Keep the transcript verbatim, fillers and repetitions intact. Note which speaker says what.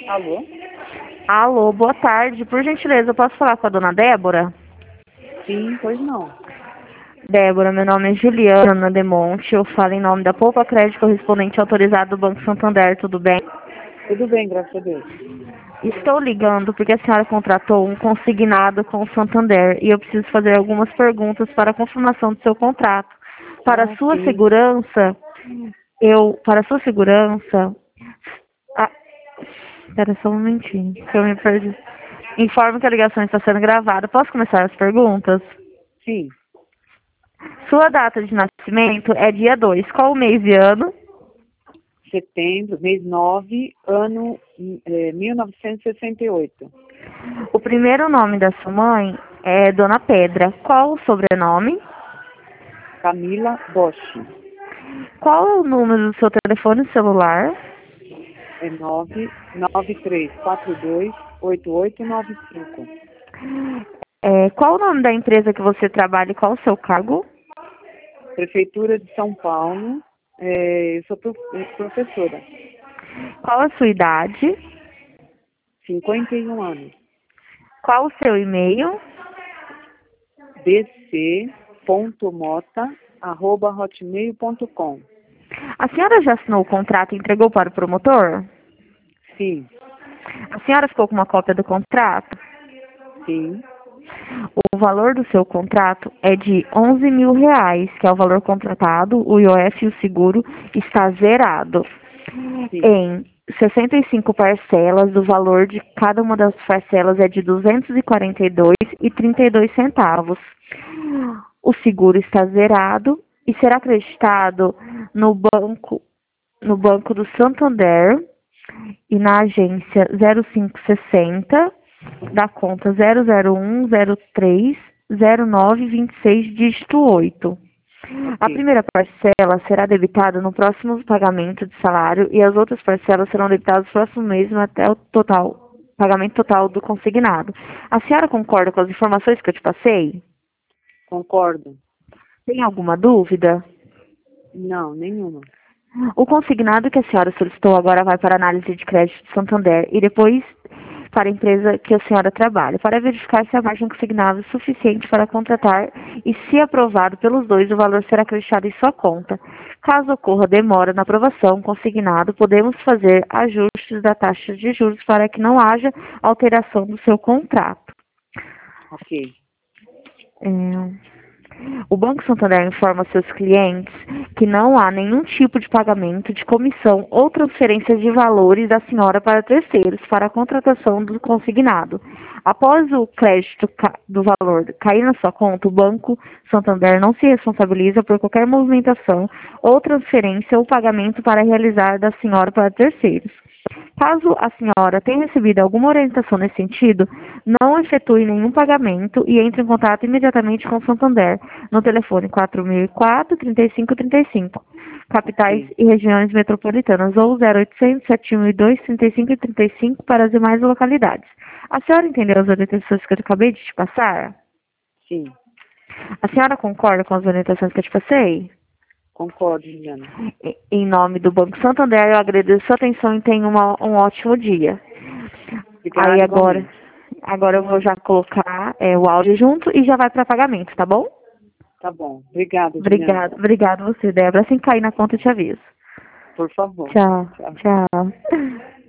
Speaker 1: Alô?
Speaker 2: Alô, boa tarde. Por gentileza, eu posso falar com a dona Débora?
Speaker 1: Sim, pois não.
Speaker 2: Débora, meu nome é Juliana Demonte. Eu falo em nome da Poupa Crédito Correspondente Autorizado do Banco Santander, tudo bem?
Speaker 1: Tudo bem, graças a Deus.
Speaker 2: Estou ligando porque a senhora contratou um consignado com o Santander e eu preciso fazer algumas perguntas para a confirmação do seu contrato. Para a
Speaker 1: Ah,
Speaker 2: sua
Speaker 1: sim.
Speaker 2: segurança, eu, para a sua segurança, ah, espera só um momentinho, que eu me perdi. Informo que a ligação está sendo gravada. Posso começar as perguntas?
Speaker 1: Sim.
Speaker 2: Sua data de nascimento é dia dois. Qual o mês e ano?
Speaker 1: Setembro, mês nove, ano eh, mil novecentos e sessenta e oito.
Speaker 2: O primeiro nome da sua mãe é Dona Pedra. Qual o sobrenome?
Speaker 1: Camila Bosch.
Speaker 2: Qual é o número do seu telefone celular?
Speaker 1: É nove nove três quatro dois oito oito nove cinco.
Speaker 2: É, qual o nome da empresa que você trabalha e qual o seu cargo?
Speaker 1: Prefeitura de São Paulo. Eh, eu sou prof- eh, professora.
Speaker 2: Qual a sua idade?
Speaker 1: cinquenta e um anos.
Speaker 2: Qual o seu e-mail?
Speaker 1: dc.mota arroba hotmail ponto com.
Speaker 2: A senhora já assinou o contrato e entregou para o promotor?
Speaker 1: Sim,
Speaker 2: A senhora ficou com uma cópia do contrato?
Speaker 1: sim,
Speaker 2: O valor do seu contrato é de onze mil reais, que é o valor contratado, o I O F e o seguro está zerado
Speaker 1: sim.
Speaker 2: em sessenta e cinco parcelas. O valor de cada uma das parcelas é de duzentos e quarenta e dois reais e trinta e dois centavos. O seguro está zerado e será acreditado no banco, no banco do Santander e na agência zero cinco sessenta da conta zero zero um zero três zero nove vinte e seis dígito oito. A
Speaker 1: Ok,
Speaker 2: primeira parcela será debitada no próximo pagamento de salário e as outras parcelas serão debitadas no próximo mês até o total, pagamento total do consignado. A senhora concorda com as informações que eu te passei?
Speaker 1: concordo.
Speaker 2: Tem alguma dúvida?
Speaker 1: Não, nenhuma.
Speaker 2: O consignado que a senhora solicitou agora vai para a análise de crédito de Santander e depois para a empresa que a senhora trabalha, para verificar se a margem consignada é suficiente para contratar e, se aprovado pelos dois, o valor será acreditado em sua conta. Caso ocorra demora na aprovação consignado, podemos fazer ajustes da taxa de juros para que não haja alteração do seu contrato.
Speaker 1: Ok,
Speaker 2: É... O Banco Santander informa seus clientes que não há nenhum tipo de pagamento de comissão ou transferência de valores da senhora para terceiros para a contratação do consignado. Após o crédito do valor cair na sua conta, o Banco Santander não se responsabiliza por qualquer movimentação ou transferência ou pagamento para realizar da senhora para terceiros. Caso a senhora tenha recebido alguma orientação nesse sentido, não efetue nenhum pagamento e entre em contato imediatamente com o Santander no telefone quatro mil e quatro, trinta e cinco trinta e cinco, capitais
Speaker 1: ok.
Speaker 2: e regiões metropolitanas, ou zero oitocentos, sete um dois, trinta e cinco trinta e cinco para as demais localidades. A senhora entendeu as orientações que eu acabei de te passar?
Speaker 1: Sim,
Speaker 2: A senhora concorda com as orientações que eu te passei?
Speaker 1: concordo, Juliana.
Speaker 2: Em nome do Banco Santander, eu agradeço a sua atenção e tenha uma, um ótimo dia. Aí
Speaker 1: Obrigada
Speaker 2: agora,
Speaker 1: igualmente.
Speaker 2: agora eu vou já colocar é, o áudio junto e já vai para pagamento, tá bom?
Speaker 1: Tá bom. Obrigada, Juliana.
Speaker 2: Obrigada, obrigada você, Débora. Assim que cair na conta eu te aviso.
Speaker 1: Por favor.
Speaker 2: Tchau,
Speaker 1: Tchau.
Speaker 2: tchau.